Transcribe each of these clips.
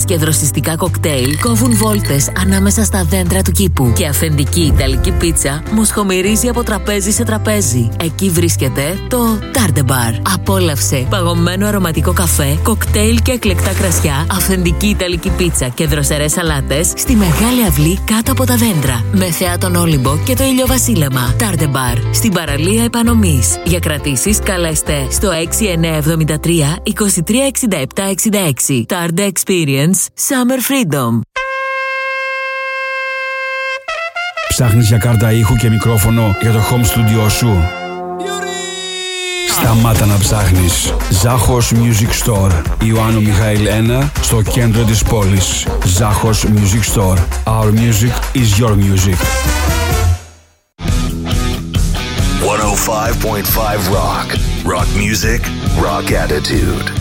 και δροσιστικά κοκτέιλ κόβουν βόλτες ανάμεσα στα δέντρα του κήπου. Και αυθεντική ιταλική πίτσα μοσχομυρίζει από τραπέζι σε τραπέζι. Εκεί βρίσκεται το Tarde Bar. Απόλαυσε παγωμένο αρωματικό καφέ, κοκτέιλ και εκλεκτά κρασιά, αυθεντική ιταλική πίτσα και δροσερές σαλάτες στη μεγάλη αυλή κάτω από τα δέντρα. Με θέα τον Όλυμπο και το ηλιοβασίλεμα. Tarde Bar, στην παραλία Επανομής. Για κρατήσεις καλέστε στο 6973 236766. Tarde Experience Summer Freedom. Ψάχνεις για κάρτα ήχου και μικρόφωνο για το home studio σου? Σταμάτα να ψάχνεις. Ζάχος Music Store. Ιωάννου Μιχαήλ 1 στο κέντρο της πόλης. Ζάχος Music Store. Our music is your music. 105.5 Rock. Rock music, rock attitude.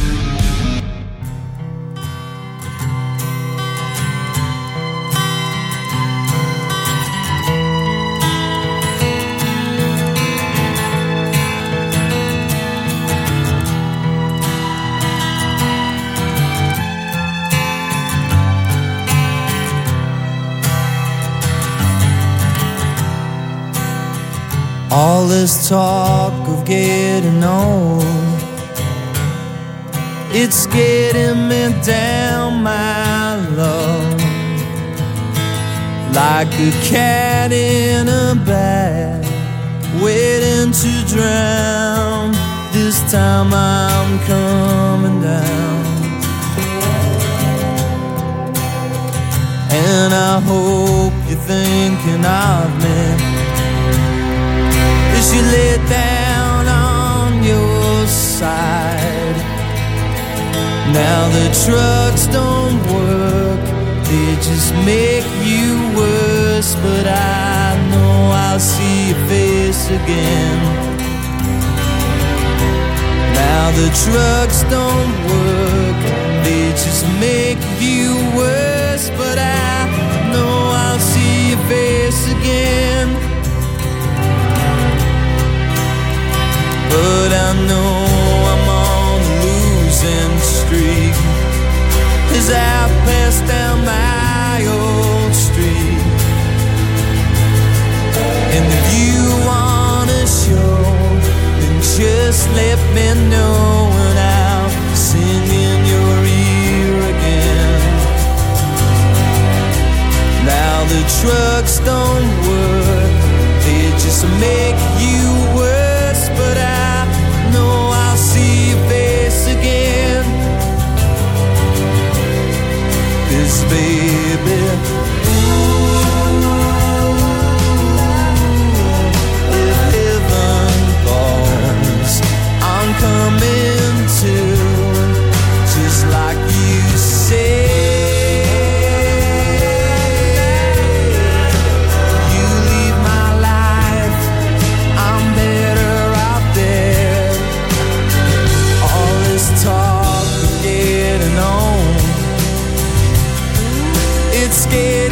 All this talk of getting old, it's getting me down, my love, like a cat in a bag, waiting to drown. This time I'm coming down, and I hope you're thinking of me as you lay down on your side. Now the drugs don't work, they just make you worse. But I know I'll see your face again. Now the drugs don't work, they just make you worse. But I know I'll see your face again. But I know I'm on a losing streak as I pass down my old street. And if you wanna show, then just let me know, and I'll sing in your ear again. Now the drugs don't work, they just make you worse. But I know I'll see your face again. 'Cause baby, if heaven falls, I'm coming to, just like you say. Scared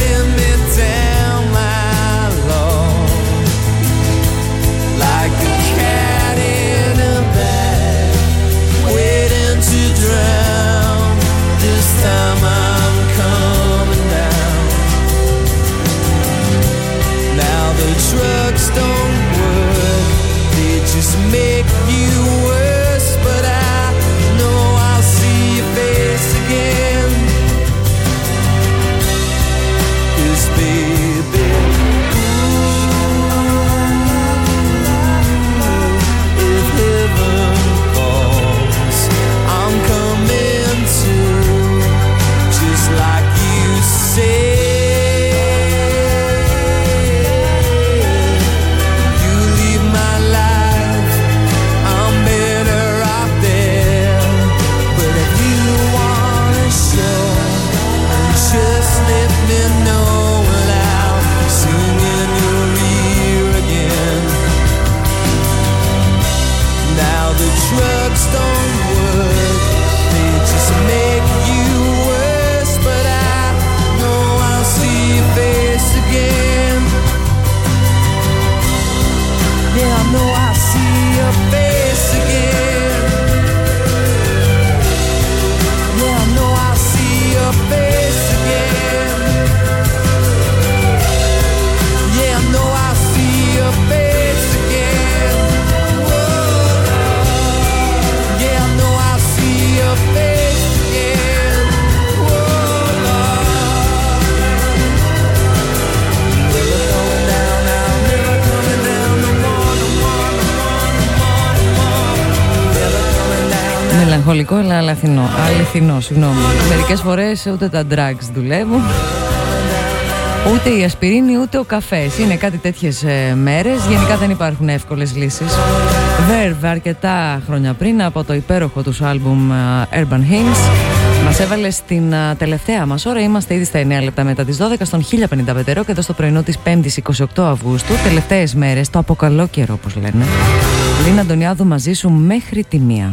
υπερβολικό, αλλά αληθινό, συγγνώμη. Μερικές φορές ούτε τα drugs δουλεύουν, ούτε η ασπιρίνη, ούτε ο καφές. Είναι κάτι τέτοιες μέρες. Γενικά δεν υπάρχουν εύκολες λύσεις. Verve αρκετά χρόνια πριν, από το υπέροχο τους άλμπουμ Urban Hymns, μας έβαλε στην τελευταία μας ώρα. Είμαστε ήδη στα 9 λεπτά μετά τις 12 στον 1055 και εδώ στο πρωινό της 5ης 28 Αυγούστου. Τελευταίες μέρες, το αποκαλό καιρό όπως λένε. Λίνα Αντωνιάδου μαζί σου μέχρι τη 1.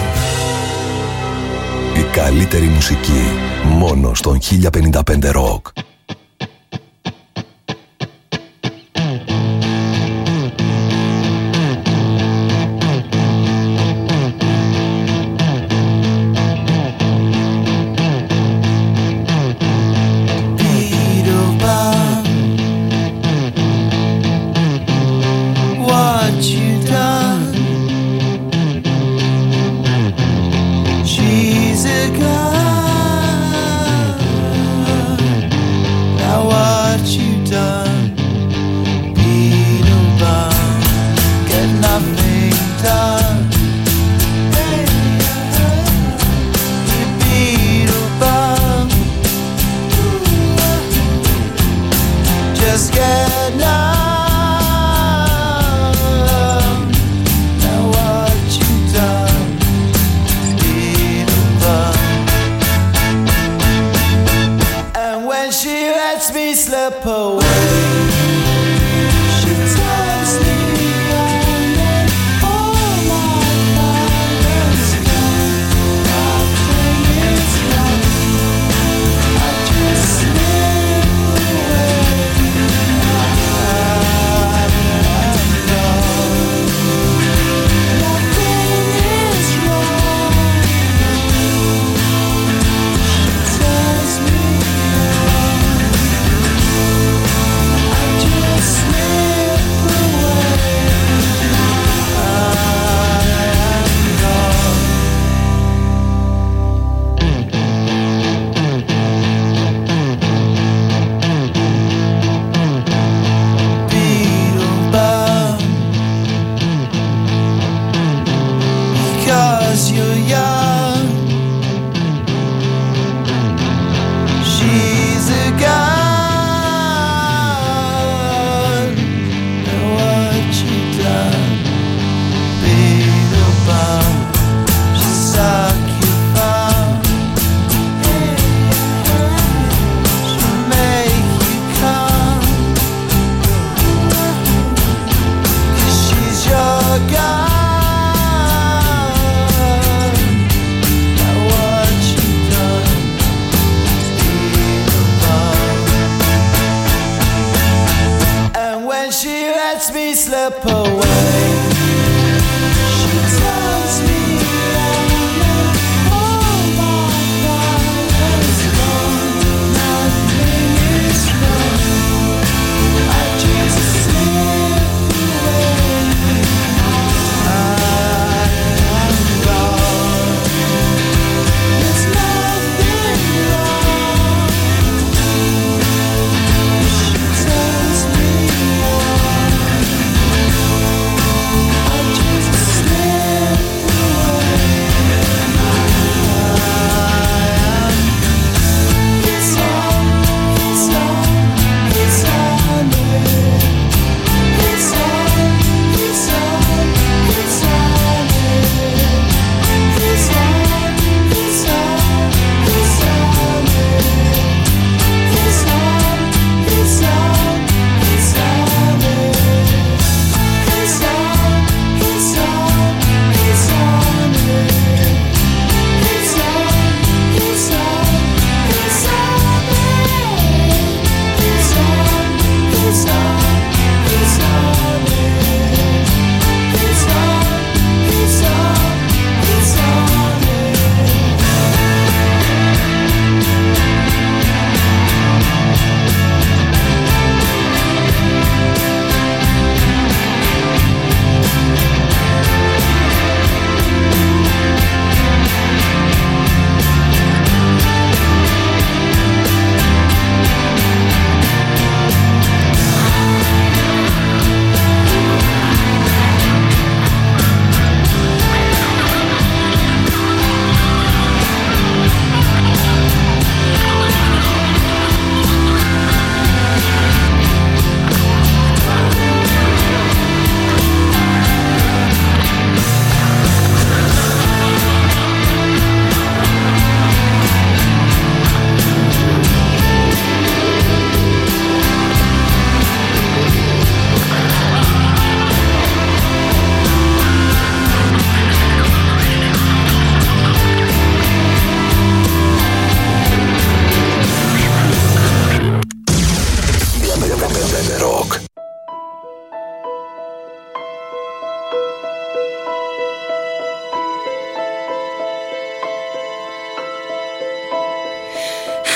Η καλύτερη μουσική μόνο στον 1055 Rock.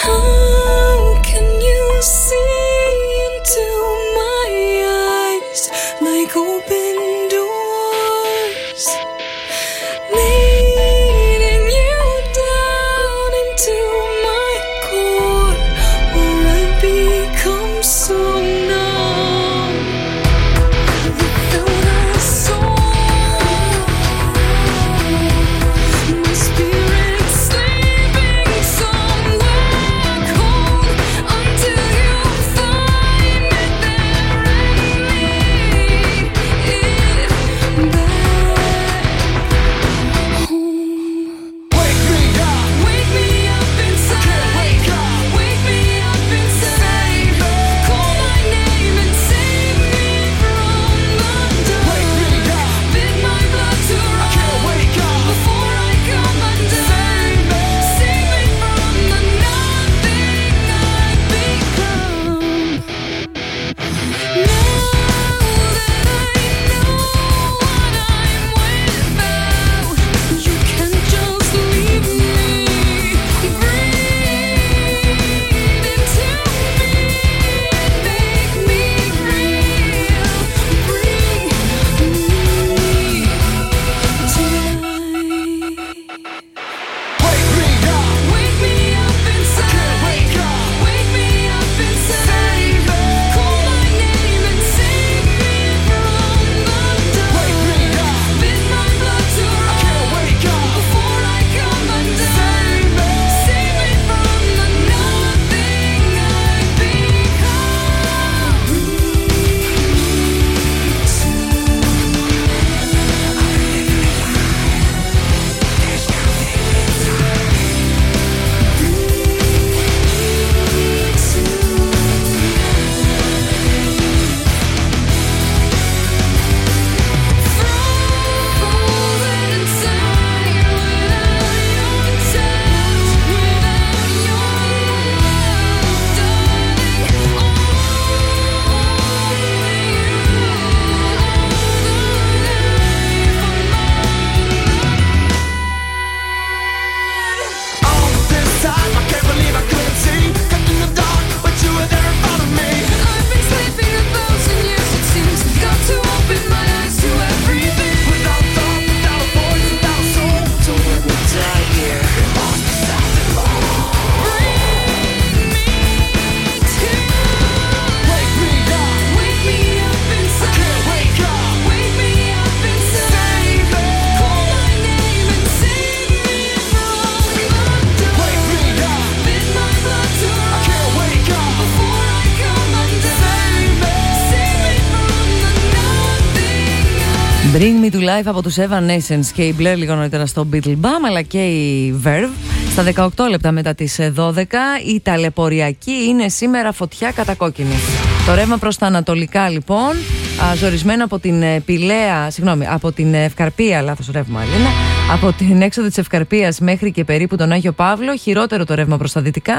Bring Me to Life από τους Evanescence και η Blair λίγο νωρίτερα στο Beatle Bam, αλλά και η Verve στα 18 λεπτά μετά τις 12. Η ταλαιπωριακή είναι σήμερα φωτιά κατακόκκινη. Το ρεύμα προς τα ανατολικά λοιπόν, ζορισμένο από την Πηλαία, από την Ευκαρπία, λάθος ρεύμα είναι, από την έξοδο της Ευκαρπίας μέχρι και περίπου τον Άγιο Παύλο. Χειρότερο το ρεύμα προς τα δυτικά,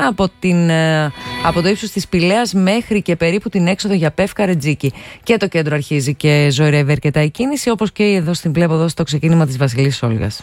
από το ύψος της Πηλαίας μέχρι και περίπου την έξοδο για Πεύκα Ρετζίκη. Και το κέντρο αρχίζει και ζωηρεύει αρκετά η κίνηση, όπως και εδώ βλέπω εδώ στο ξεκίνημα της Βασιλής Όλγας.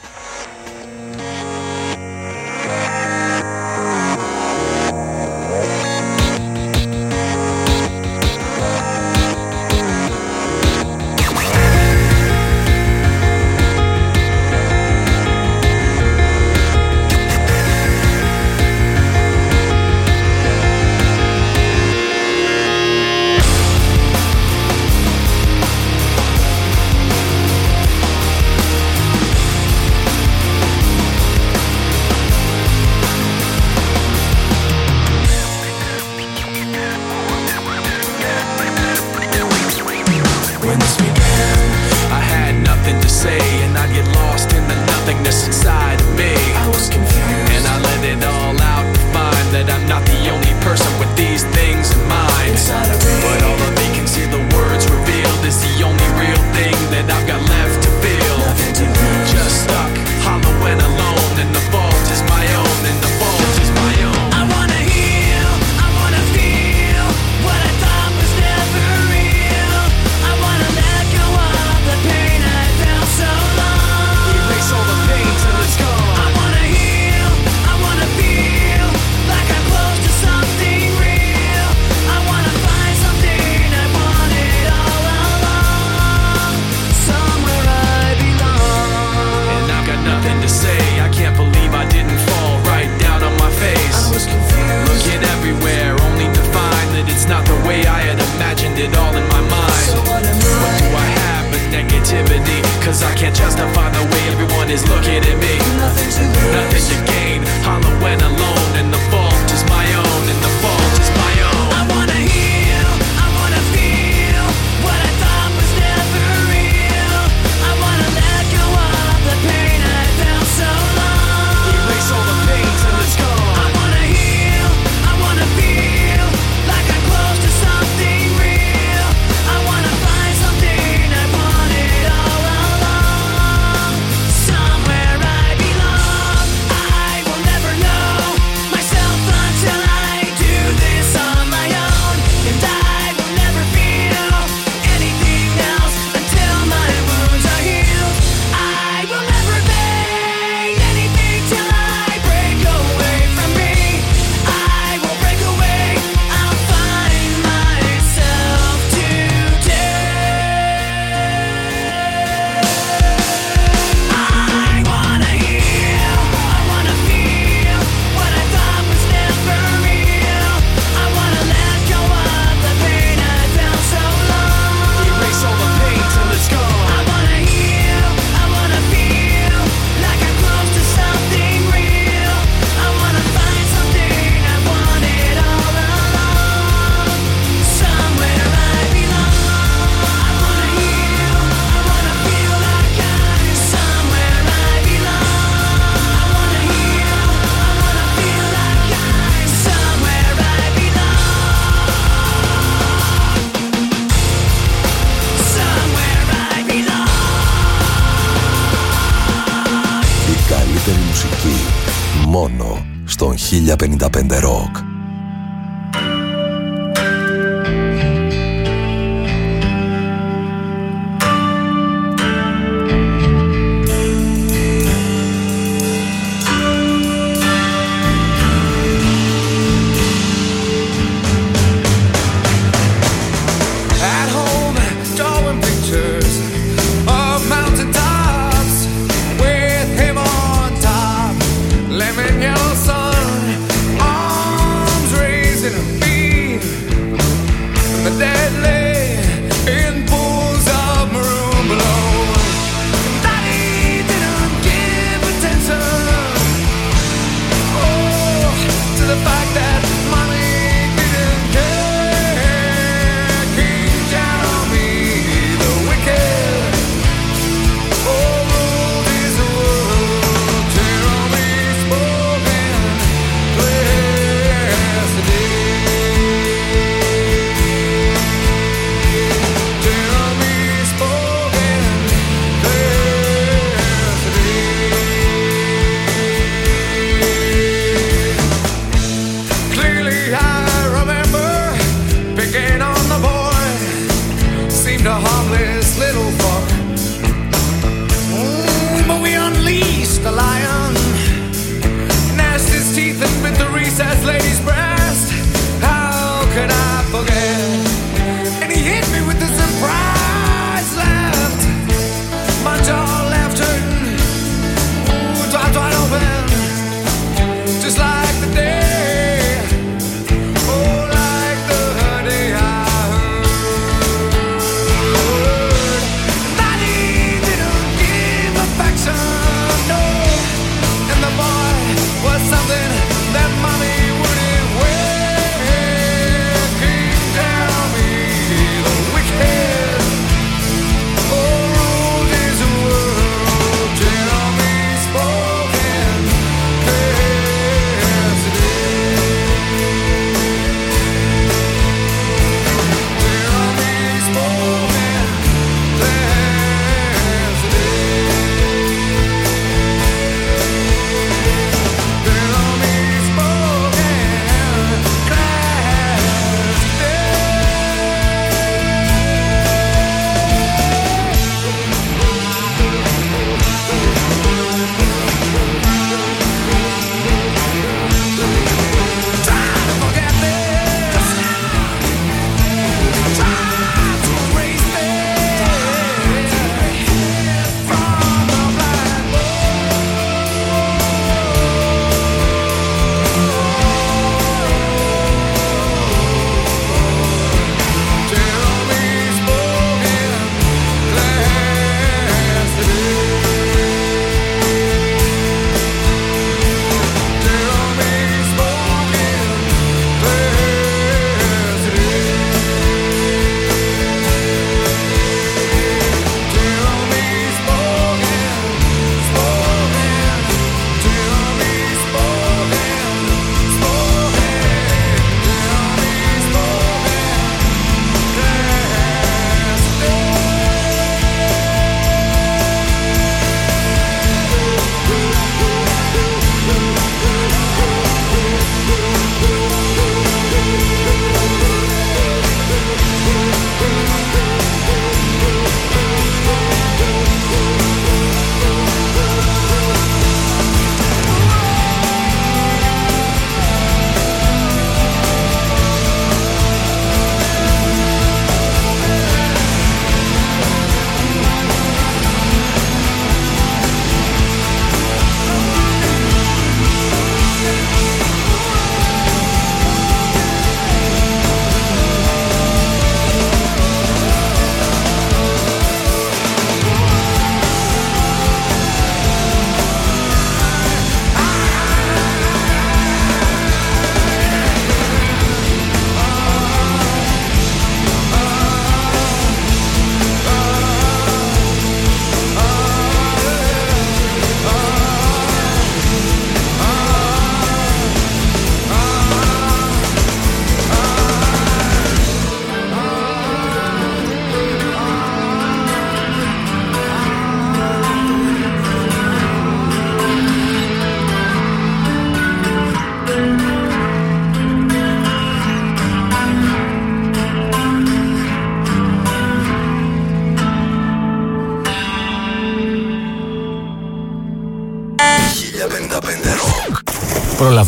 μουσική. Μόνο στον 1055 Rock. Lemon yellow sun on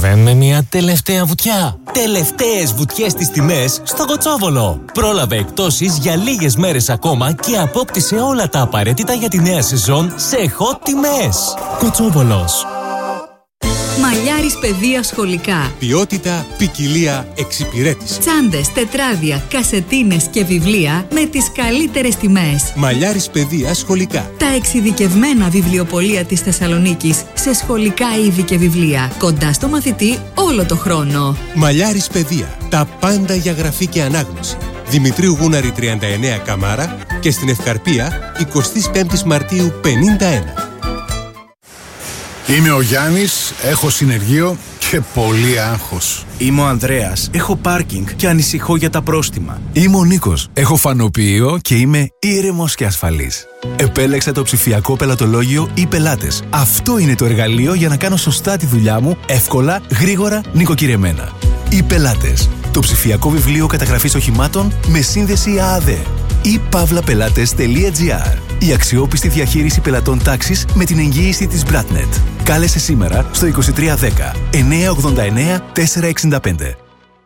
ανεβαίνουμε μια τελευταία βουτιά. Τελευταίες βουτιές στις τιμές στο Κοτσόβολο. Πρόλαβε εκπτώσεις για λίγες μέρες ακόμα και απόκτησε όλα τα απαραίτητα για τη νέα σεζόν σε hot τιμές. Κοτσόβολος. Μαλλιάρης παιδεία σχολικά. Ποιότητα, ποικιλία, εξυπηρέτηση. Τσάντες, τετράδια, κασετίνες και βιβλία με τις καλύτερες τιμές. Μαλλιάρης παιδεία σχολικά. Τα εξειδικευμένα βιβλιοπωλεία της Θεσσαλονίκης σε σχολικά είδη και βιβλία. Κοντά στο μαθητή όλο το χρόνο. Μαλλιάρης παιδεία. Τα πάντα για γραφή και ανάγνωση. Δημητρίου Γούναρη 39 Καμάρα και στην Ευκαρπία 25 Μαρτίου 51. Είμαι ο Γιάννης, έχω συνεργείο και πολύ άγχος. Είμαι ο Ανδρέας, έχω πάρκινγκ και ανησυχώ για τα πρόστιμα. Είμαι ο Νίκος, έχω φανοποιείο και είμαι ήρεμος και ασφαλής. Επέλεξα το ψηφιακό πελατολόγιο e-Πελάτες. Αυτό είναι το εργαλείο για να κάνω σωστά τη δουλειά μου, εύκολα, γρήγορα, νοικοκυρεμένα. e-Πελάτες, το ψηφιακό βιβλίο καταγραφής οχημάτων με σύνδεση ΑΑΔΕ. e-pavlapelates.gr. Η αξιόπιστη διαχείριση πελατών τάξης με την εγγύηση της Bratnet. Κάλεσε σήμερα στο 2310 989 465.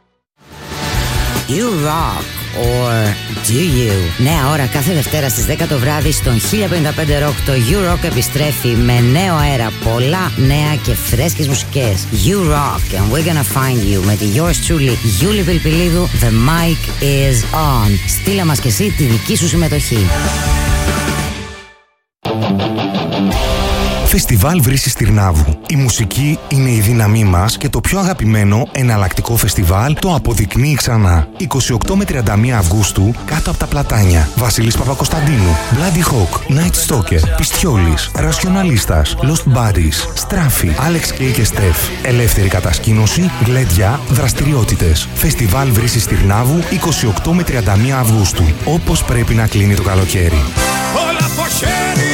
You rock, or do you? Νέα ώρα κάθε Δευτέρα στις 10 το βράδυ στον 1055 Rock. Το You Rock επιστρέφει με νέο αέρα, πολλά νέα και φρέσκες μουσικές. You Rock and we're gonna find you με τη yours truly Γιούλη Πιλπιλίδου. The mic is on. Στείλα μας και εσύ τη δική σου συμμετοχή. Φεστιβάλ Βρύσης Τυρνάβου. Η μουσική είναι η δύναμή μας και το πιο αγαπημένο εναλλακτικό φεστιβάλ το αποδεικνύει ξανά. 28 με 31 Αυγούστου κάτω από τα Πλατάνια. Βασίλης Παπακοσταντίνου, Bloody Hawk, Night Stalker, Πιστιόλης, Ρασιοναλίστας, Lost Bodies, Στράφη, Άλεξ Κλέι και Στεφ. Ελεύθερη κατασκήνωση, γλέντια, δραστηριότητες. Φεστιβάλ Βρύσης Τυρνάβου 28 με 31 Αυγούστου. Όπως πρέπει να κλείνει το καλοκαίρι. Όλα από χέρι.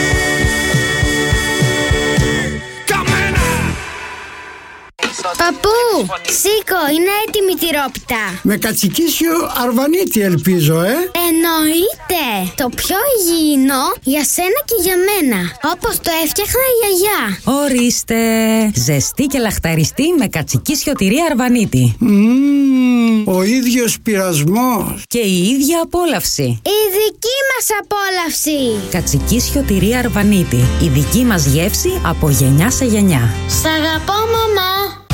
Παππού, σήκω, είναι έτοιμη η τυρόπιτα. Με κατσικίσιο αρβανίτη ελπίζω, Εννοείται. Το πιο υγιεινό για σένα και για μένα. Όπως το έφτιαχνα η γιαγιά. Ορίστε. Ζεστή και λαχταριστή με κατσικίσιο τυρί αρβανίτη. Ο ίδιος πειρασμός. Και η ίδια απόλαυση. Η δική μας απόλαυση. Κατσικίσιο τυρί αρβανίτη. Η δική μας γεύση από γενιά σε γενιά. Σ' αγαπώ, μαμά.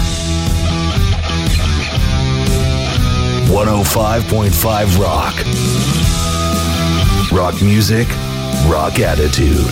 105.5 Rock. Rock music, rock attitude.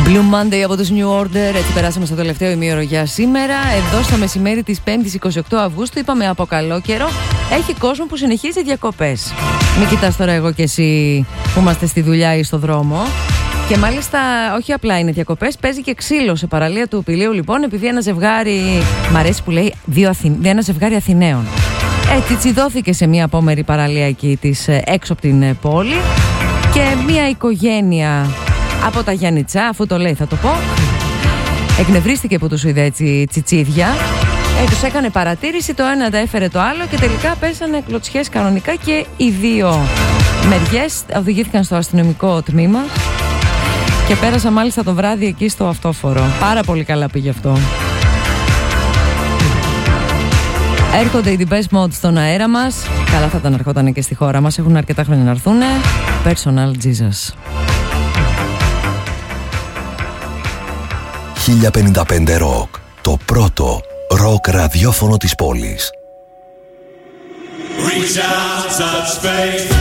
Blue Monday από τους New Order. Έτσι περάσαμε στο τελευταίο ημίωρο για σήμερα. Εδώ στο μεσημέρι της 5ης 28 Αυγούστου είπαμε από καλό καιρό. Έχει κόσμο που συνεχίζει διακοπές. Μην κοιτάς τώρα εγώ και εσύ που είμαστε στη δουλειά ή στο δρόμο. Και μάλιστα όχι απλά είναι διακοπές, παίζει και ξύλο σε παραλία του Πηλίου λοιπόν, επειδή ένα ζευγάρι, μ' αρέσει που λέει ένα ζευγάρι Αθηναίων, έτσι τσιδώθηκε σε μια απόμερη παραλία εκεί της, έξω από την πόλη, και μια οικογένεια από τα Γιάννητσά, αφού το λέει θα το πω, εκνευρίστηκε που τους είδε έτσι τσιτσίδια, τους έκανε παρατήρηση, το ένα τα έφερε το άλλο και τελικά πέσανε κλωτσιές κανονικά και οι δύο μεριές οδηγήθηκαν στο αστυνομικό τμήμα και πέρασα μάλιστα το βράδυ εκεί στο αυτόφορο. Πάρα πολύ καλά πήγε αυτό. Έρχονται οι Depeche Mode στον αέρα μας. Καλά θα ήταν να ερχόταν και στη χώρα μας. Έχουν αρκετά χρόνια να έρθουν. Personal Jesus. 1055 Rock. Το πρώτο ροκ ραδιόφωνο της πόλης. Reach out, touch faith.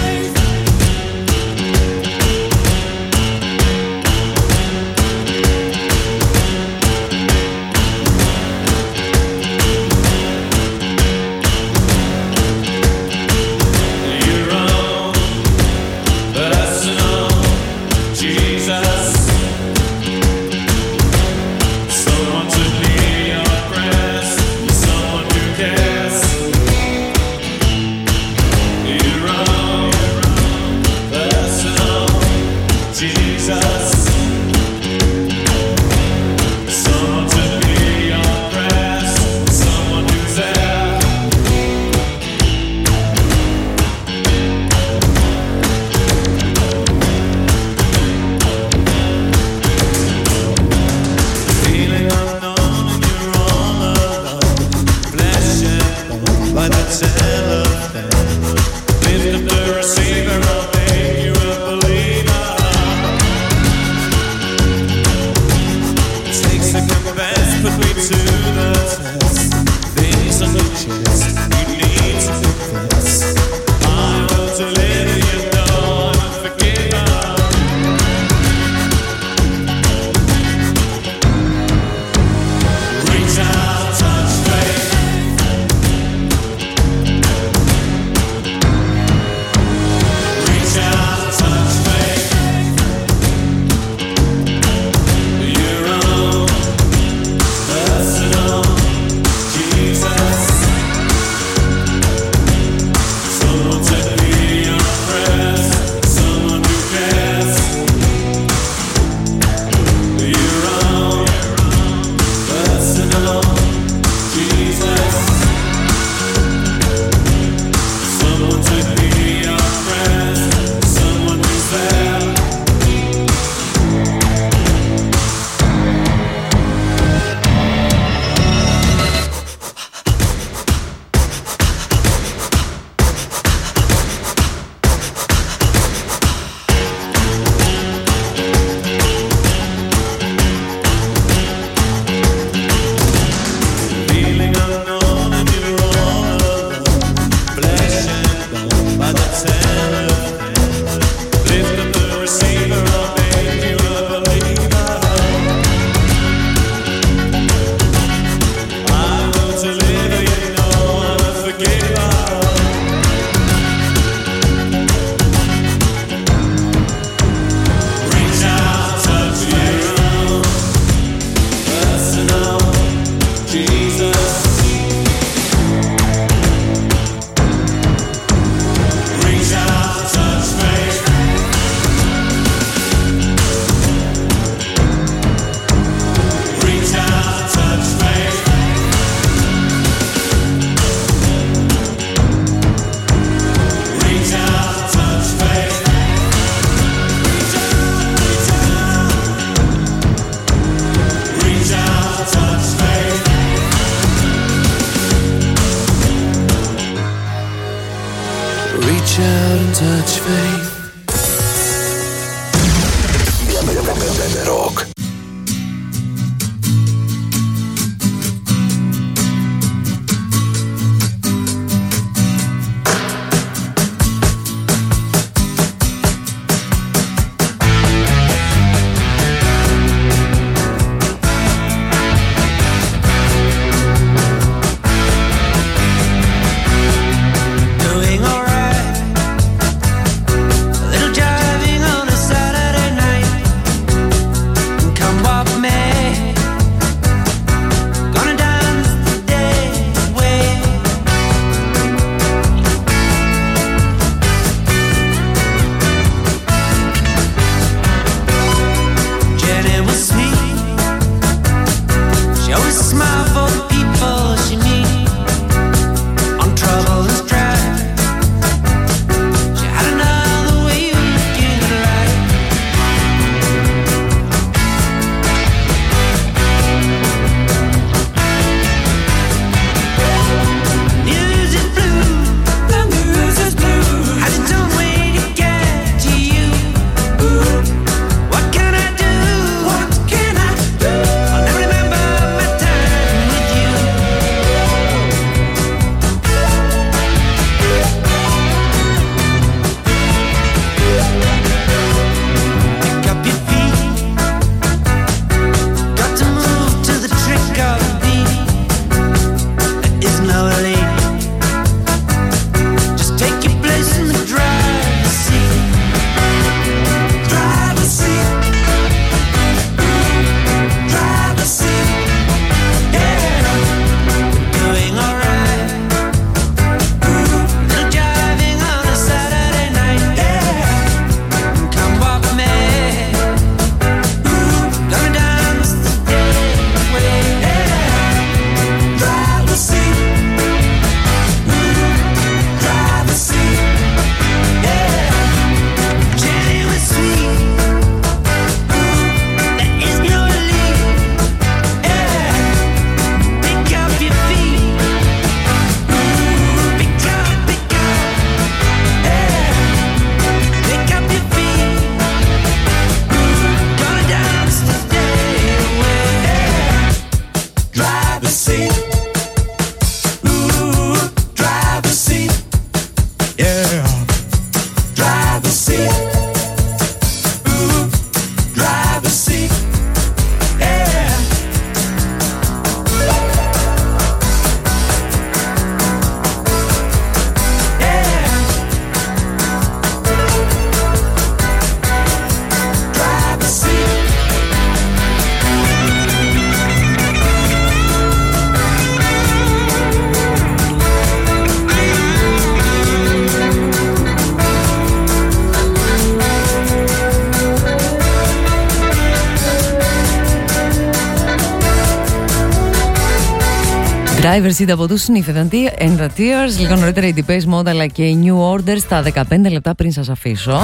Divers ήταν από τους Sniff and the Tears. Λίγο νωρίτερα η Depeche Mode αλλά και η New Order στα 15 λεπτά πριν σας αφήσω.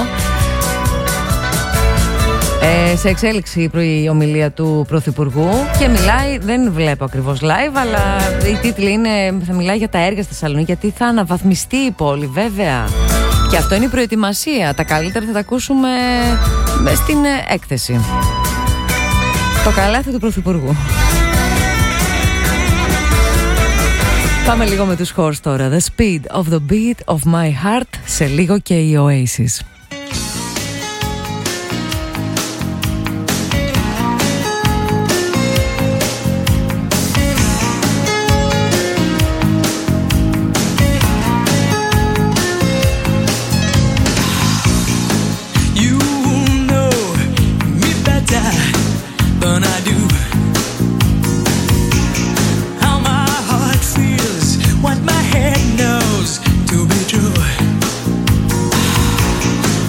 Σε εξέλιξη η ομιλία του Πρωθυπουργού και μιλάει, δεν βλέπω ακριβώς live, αλλά η τίτλη είναι, θα μιλάει για τα έργα στη Θεσσαλονίκη, γιατί θα αναβαθμιστεί η πόλη, βέβαια. Και αυτό είναι η προετοιμασία. Τα καλύτερα θα τα ακούσουμε στην έκθεση. Το καλάθι του Πρωθυπουργού. Πάμε λίγο με τους χώρους τώρα. The speed of the beat of my heart. Σε λίγο και η Oasis. What my head knows to be true.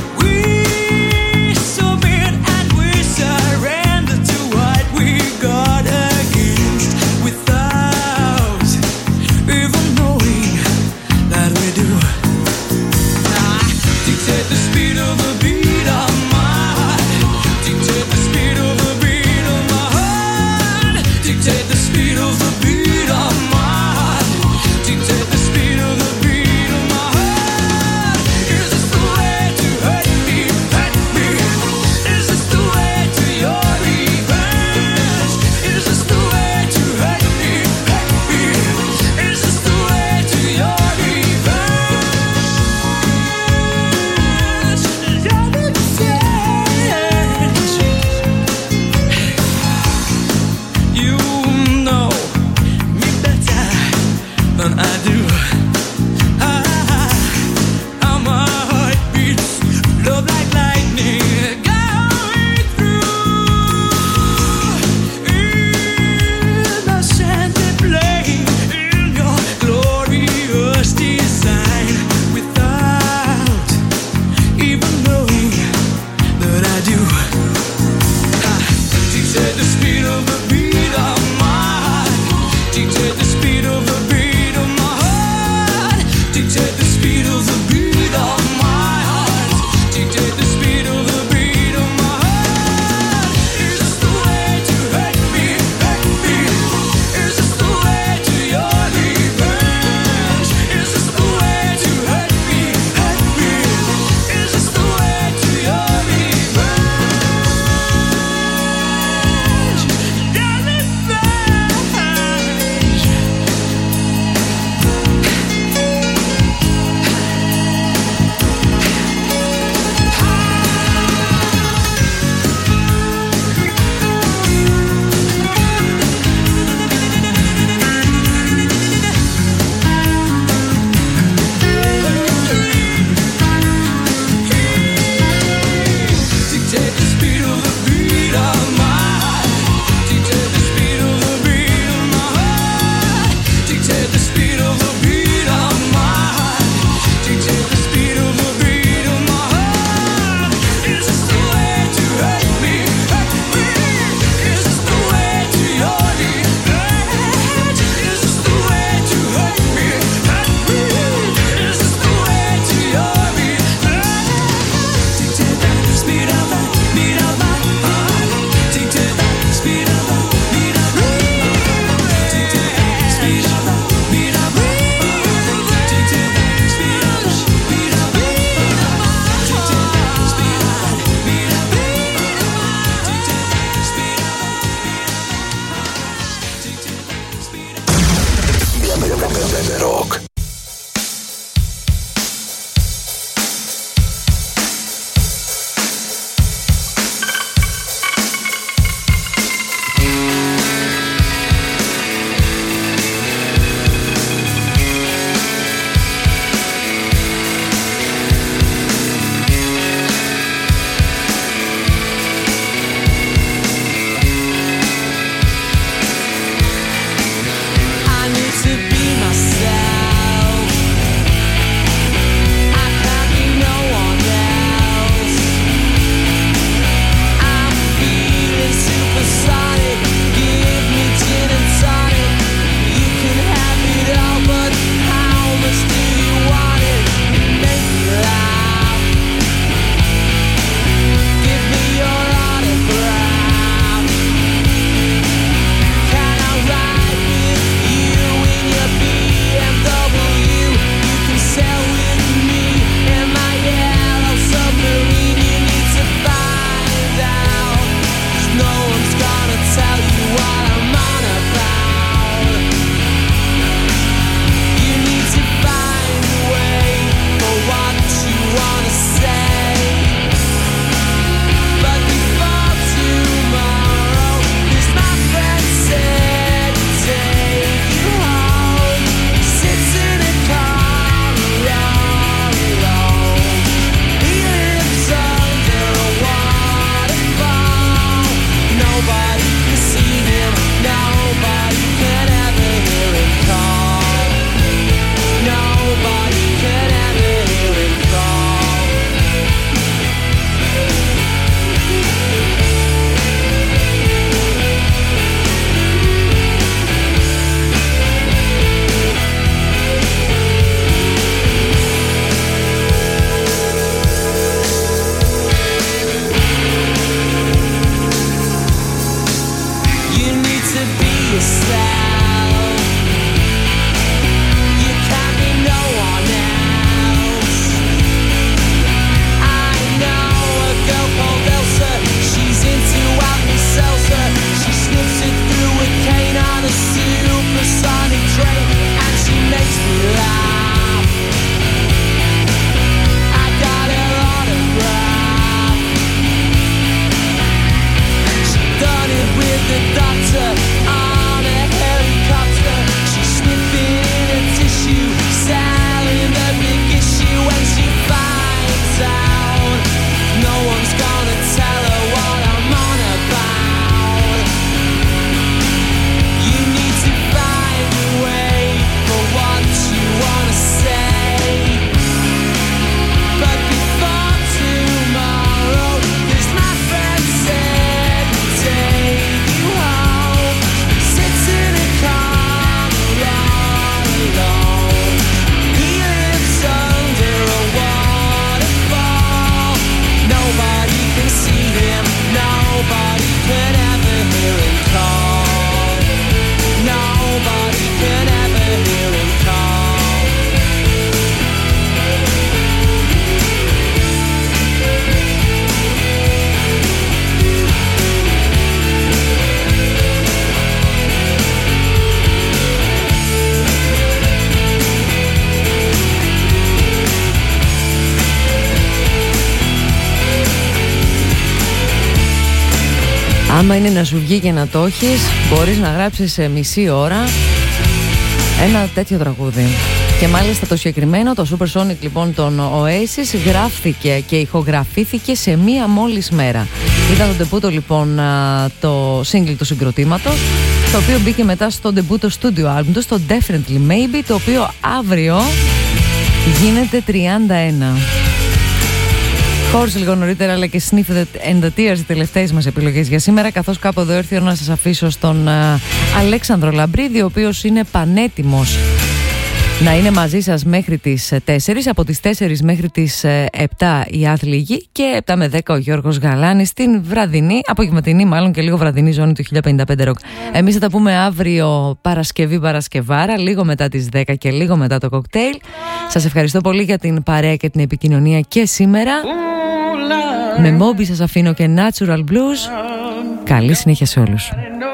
Άμα είναι να σου βγει και να το έχεις, μπορείς να γράψεις σε μισή ώρα ένα τέτοιο τραγούδι. Και μάλιστα το συγκεκριμένο, το Supersonic λοιπόν των Oasis, γράφτηκε και ηχογραφήθηκε σε μία μόλις μέρα. Ήταν το ντεμπούτο λοιπόν το single του συγκροτήματος, το οποίο μπήκε μετά στο ντεμπούτο studio album του, το Definitely Maybe, το οποίο αύριο γίνεται 31. Χώρους λίγο νωρίτερα, αλλά και Sniff and the Tears, οι τελευταίες μας επιλογές για σήμερα, καθώς κάπου εδώ έρθει η ώρα να σας αφήσω στον Αλέξανδρο Λαμπρίδη, ο οποίος είναι πανέτοιμος να είναι μαζί σας μέχρι τις 4, από τις 4 μέχρι τις 7 η Άθληγη και 7 με 10 ο Γιώργος Γαλάνης στην βραδινή, απογευματινή μάλλον και λίγο βραδινή ζώνη του 1055 Rock. Εμείς θα τα πούμε αύριο Παρασκευάρα, λίγο μετά τις 10 και λίγο μετά το κοκτέιλ. Σας ευχαριστώ πολύ για την παρέα και την επικοινωνία και σήμερα. Με Moby σας αφήνω και Natural Blues. Καλή συνέχεια σε όλους.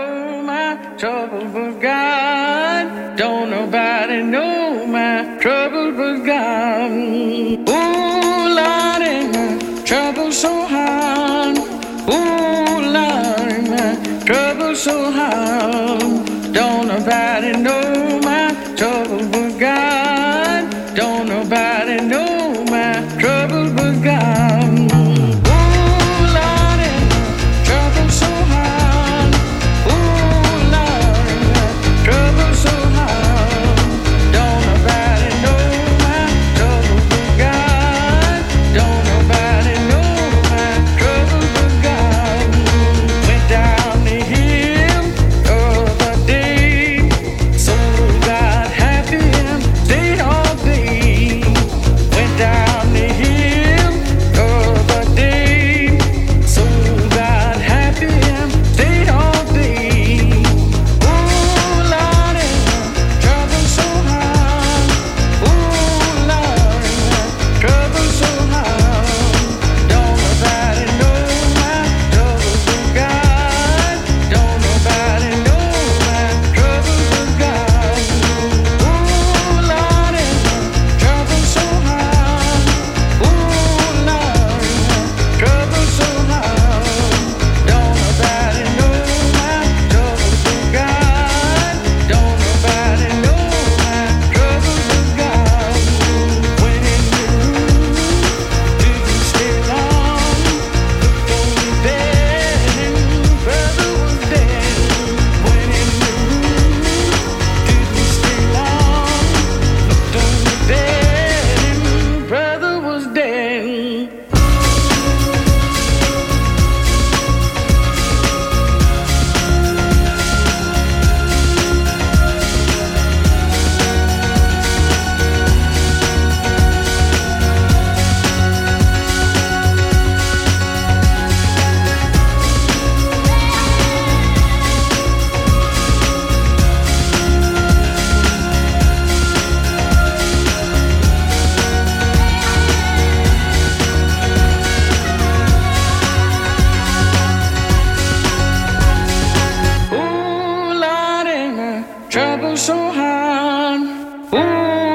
Don't nobody know my trouble was gone. Ooh, Lordy, my trouble so hard. Ooh, Lordy, my trouble so hard. Don't nobody know my trouble was gone. Don't nobody know my trouble was gone.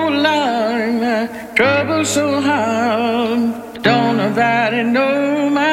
Trouble so hard, don't nobody know my